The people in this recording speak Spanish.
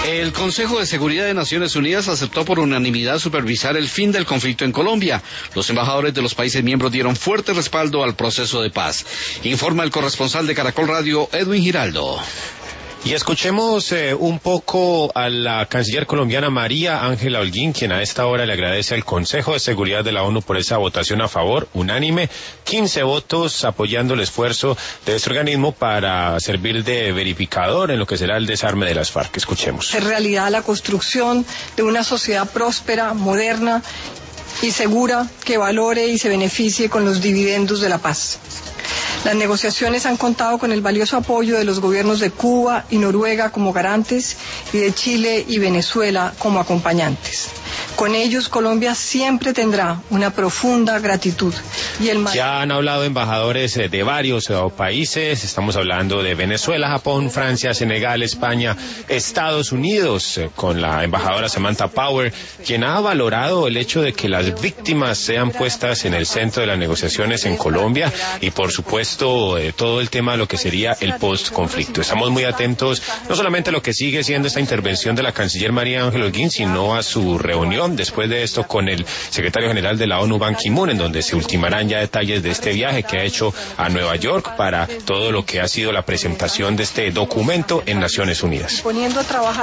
El Consejo de Seguridad de Naciones Unidas aceptó por unanimidad supervisar el fin del conflicto en Colombia. Los embajadores de los países miembros dieron fuerte respaldo al proceso de paz. Informa el corresponsal de Caracol Radio, Edwin Giraldo. Y escuchemos un poco a la canciller colombiana María Ángela Holguín, quien a esta hora le agradece al Consejo de Seguridad de la ONU por esa votación a favor, unánime, 15 votos apoyando el esfuerzo de este organismo para servir de verificador en lo que será el desarme de las FARC. Escuchemos. En realidad la construcción de una sociedad próspera, moderna y segura que valore y se beneficie con los dividendos de la paz. Las negociaciones han contado con el valioso apoyo de los gobiernos de Cuba y Noruega como garantes y de Chile y Venezuela como acompañantes. Con ellos, Colombia siempre tendrá una profunda gratitud. Ya han hablado embajadores de varios países, estamos hablando de Venezuela, Japón, Francia, Senegal, España, Estados Unidos, con la embajadora Samantha Power, quien ha valorado el hecho de que las víctimas sean puestas en el centro de las negociaciones en Colombia y, por supuesto, todo el tema de lo que sería el post-conflicto. Estamos muy atentos no solamente a lo que sigue siendo esta intervención de la canciller María Ángela Holguín, sino a su reunión después de esto con el secretario general de la ONU, Ban Ki-moon, en donde se ultimarán ya detalles de este viaje que ha hecho a Nueva York para todo lo que ha sido la presentación de este documento en Naciones Unidas. Poniendo a trabajar